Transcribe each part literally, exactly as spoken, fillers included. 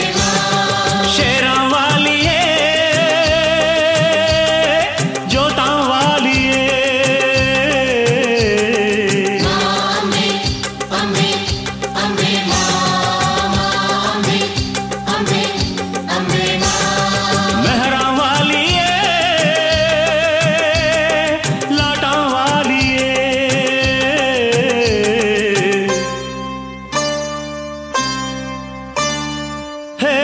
शेरां वालिए जोतां वालिए मेहरां वालिए लाटां वालिए हे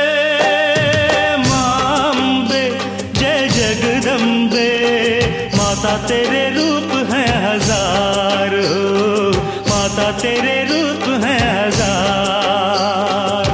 मांबे जय जगदम्बे माता तेरे रूप हैं हजार हो माता तेरे रूप हैं हजार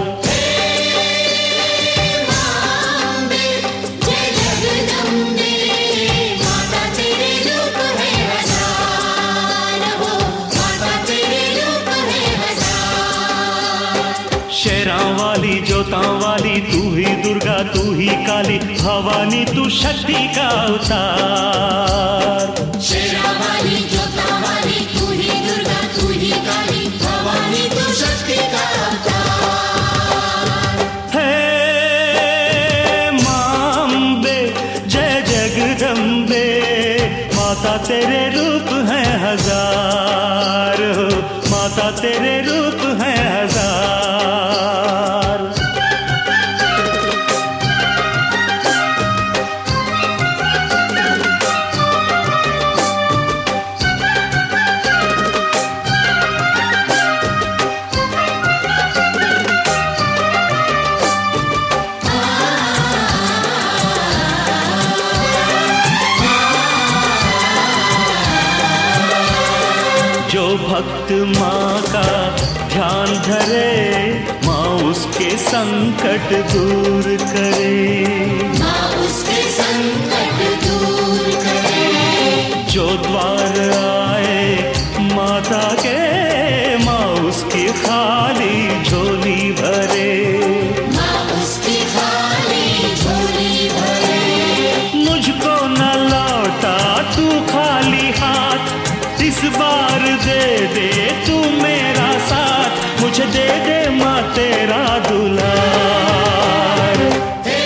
शेरां वाली जोतां वाली तू ही दुर्गा तू ही काली भवानी तू शक्ति का अवतार शेरां वाली जोतां वाली तू ही दुर्गा तू ही काली भवानी तू शक्ति का अवतार। हे मांबे जय जगदम्बे माता तेरे रूप हैं हजार हो माता तेरे रूप हैं हजार जो भक्त माँ का ध्यान धरे माँ उसके संकट दूर करे माँ उसके संकट दूर करे। जो द्वार आए माता के माँ उसकी खाली झोली भरे माँ उसकी खाली झोली भरे। मुझको न लौटा तू खाली हाथ इस बार दे दे तू मेरा साथ मुझे दे दे माँ तेरा दुलार हे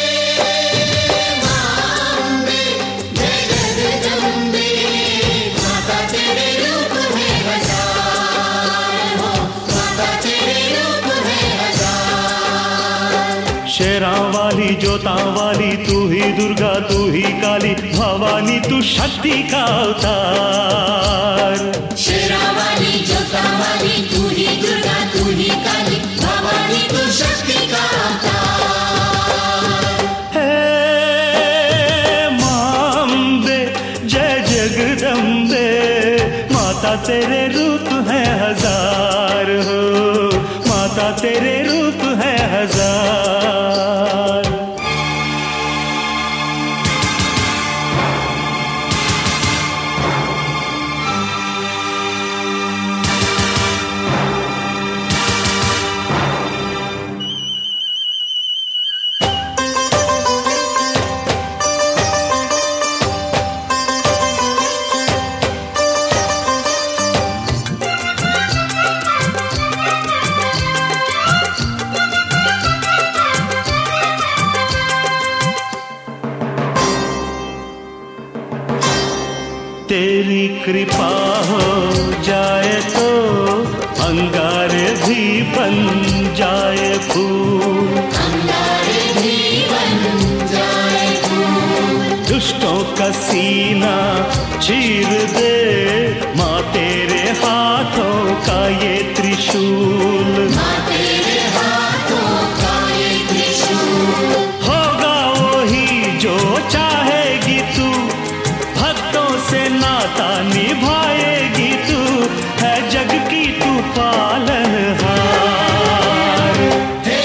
मांबे जय जगदम्बे माता तेरे रूप है हजार हो माता तेरे रूप है हजार। शेरां वाली जोतां वाली तू ही दुर्गा तू ही काली भवानी तू शक्ति का अवतार शेरां वाली जोतां वाली तू ही दुर्गा तू ही काली भवानी तू शक्ति का अवतार। हे मांबे जय जगदम्बे माता तेरे रूप हैं हजार हो माता तेरे रूप हैं हजार तेरी कृपा हो जाए तो अंगारे भी बन जाए फूल अंगारे भी बन जाए फूल। दुष्टों का सीना चीर दे माँ तेरे हाथों का ये त्रिशूल माँ तेरे हाथों का ये त्रिशूल। होगा वही जो चाहेगी तू भक्तों से नाता निभाएगी तू है जग की तू पालनहार हे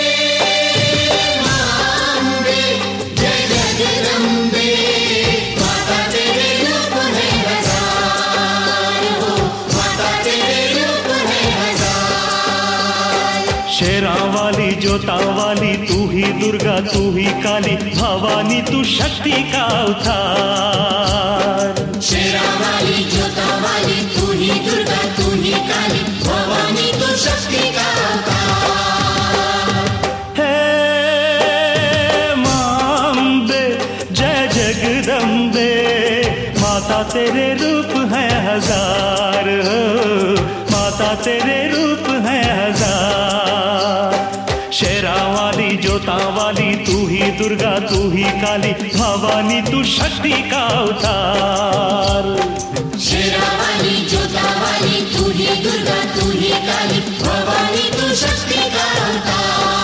मांबे जय जगदम्बे माता तेरे रूप है हजार हो माता तेरे रूप है हजार। शेरां वाली जोतां वाली तू ही दुर्गा तू ही काली भवानी तू शक्ति का अवतार शेरां वाली जोतां वाली तू ही दुर्गा तू ही काली भवानी तू शक्ति का अवतार। तेरे रूप है हजार, हो माता तेरे रूप है हजार। शेरा वाली जोता वाली तू ही दुर्गा तू ही काली, भवानी तू शक्ति का अवतार। शेरा वाली जोता वाली तू ही दुर्गा तू ही काली, भवानी तू शक्ति का अवतार।